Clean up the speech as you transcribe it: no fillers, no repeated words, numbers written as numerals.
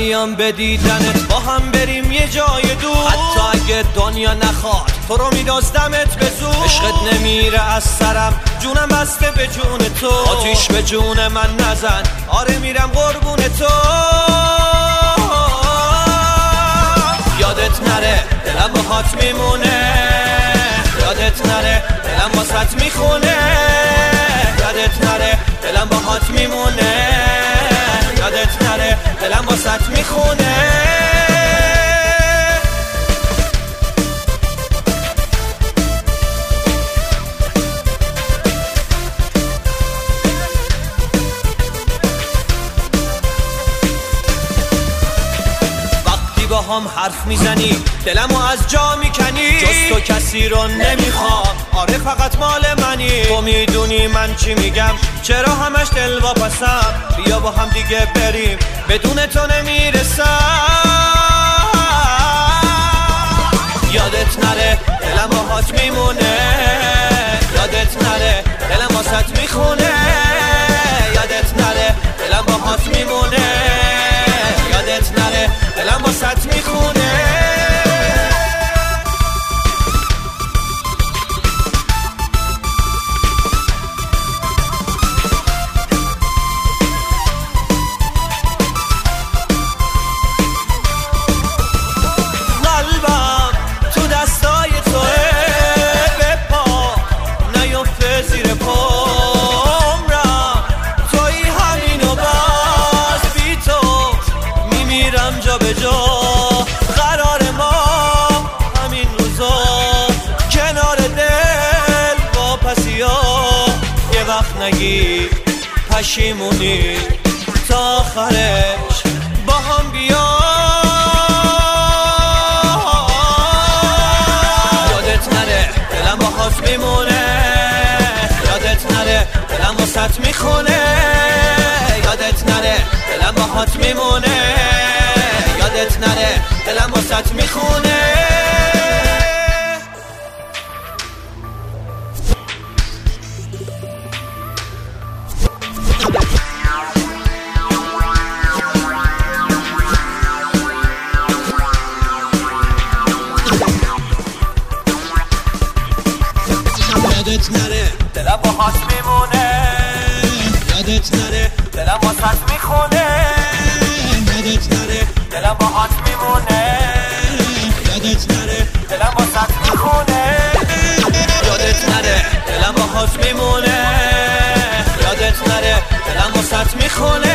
بیام به دیدنت، با هم بریم یه جای دور. حتی اگه دنیا نخواد تو رو میدازدمت به زور. عشقت نمیره از سرم، جونم بسته به جون تو. آتیش به جون من نزن، آره میرم قربون تو. یادت نره دلم باهات میمونه، یادت نره دلم واسط میخونه. یادت نره دلم باهات میمونه، یادت نره دلم واسط میخونه. با هم حرف میزنی دلمو از جا میکنی. جز تو کسی رو نمیخوام، آره فقط مال منی. تو میدونی من چی میگم، چرا همش دل واپسم. بیا با هم دیگه بریم، بدون تو نمیرسم. یادت نره دلم باهات میمونه، یادت نره دلم واسط میخونه. یادت نره دلم باهات میمونه، یادت نره دلم واسط میخونه. قلبم تو دستای توه، بپا نیفته زیر پامرم. توی همینو باز بی تو میمیرم جا به جا. قرار ما همین روزا کنار دل با پسیا. یه وقت نگی پشیمونی، تا آخرش با هم بیا. یادت نره دلم باهات میمونه، یادت نره دلم واسط میخونه. یادت نره دلم باهات میمونه، یادت نره دلم واسط میخونه. یادت نره دلم باهات میمونه، یادت نره دلم واسط میخونه. یادت نره دلم باهات میمونه، یادت نره دلم واسط میخونه. یادت نره دلم باهات میمونه، یادت نره دلم واسط میخونه.